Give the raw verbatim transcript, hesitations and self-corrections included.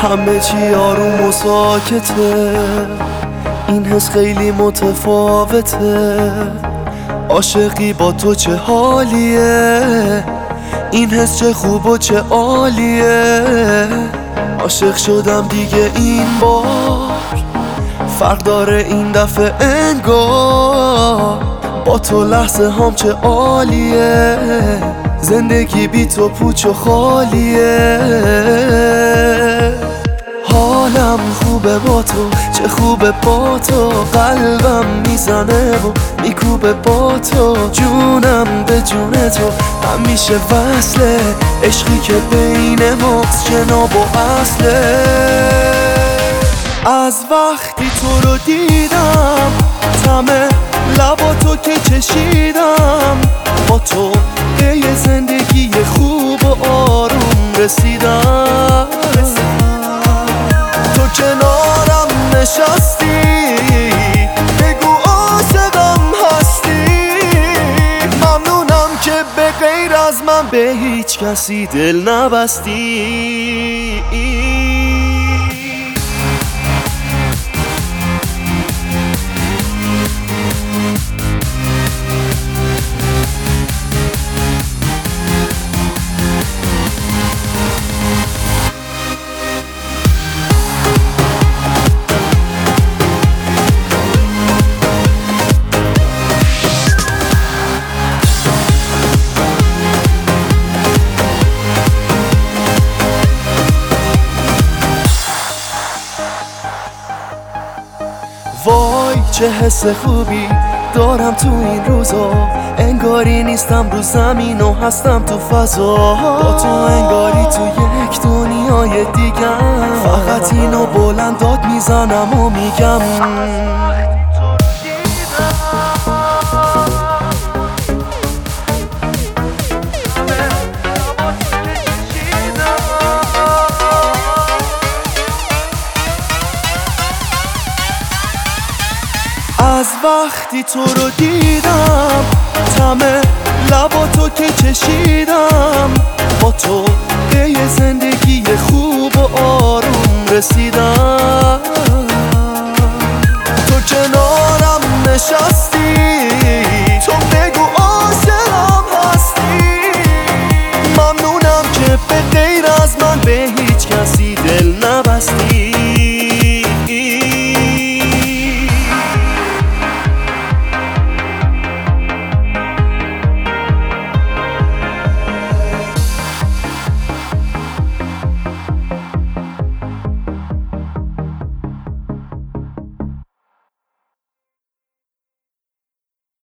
همه چی آروم و ساکته، این حس خیلی متفاوته. عاشقی با تو چه حالیه، این حس چه خوب و چه عالیه. عاشق شدم دیگه این بار، فرق داره این دفعه انگار. با تو لحظه هم چه عالیه، زندگی بی تو پوچ و خالیه. حالم خوبه با تو، چه خوبه با تو. قلبم میزنه و میکوبه با تو. جونم به جون تو همیشه وصله، عشقی که بین ماست جناب و اصله. از وقتی تو رو دیدم، طعم لبا تو که چشیدم، با تو به یه زندگی خوب و آروم رسیدم. تو کنارم نشستی، بگو عاشقم هستی. ممنونم که به غیر از من به هیچ کسی دل نبستی. وای چه حس خوبی دارم تو این روزا، انگاری نیستم رو زمین و هستم تو فضا. با تو انگاری تو یک دنیای دیگم، فقط اینو بلند داد میزنم و میگم از وقتی تو رو دیدم، طعم لبا تو که چشیدم، با تو به یه زندگی خوب و آروم رسیدم. تو کنارم نشستی، تو بگو عاشقم هستی. ممنونم که به غیر از من به